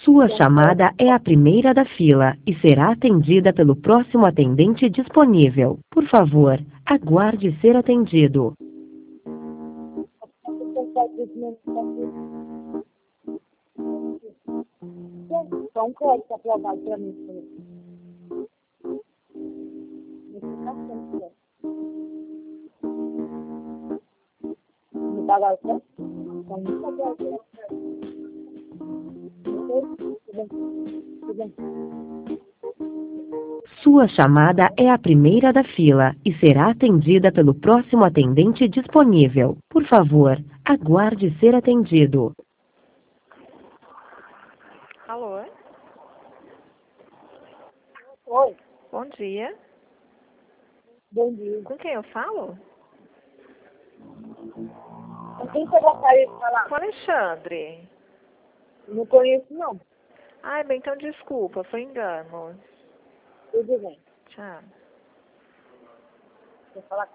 Sua chamada é a primeira da fila e será atendida pelo próximo atendente disponível. Por favor, aguarde ser atendido. Só um crédito aprovado para mim. Me pagar o quê? Então, me pagar o quê? Sua chamada é a primeira da fila e será atendida pelo próximo atendente disponível. Por favor, aguarde ser atendido. Alô? Oi, Bom dia. bom dia. Com quem eu falo? Com quem você gostaria de falar? Com Alexandre. Não conheço, não. Ai, bem, então desculpa, foi engano. Tudo bem. Tchau. Vou falar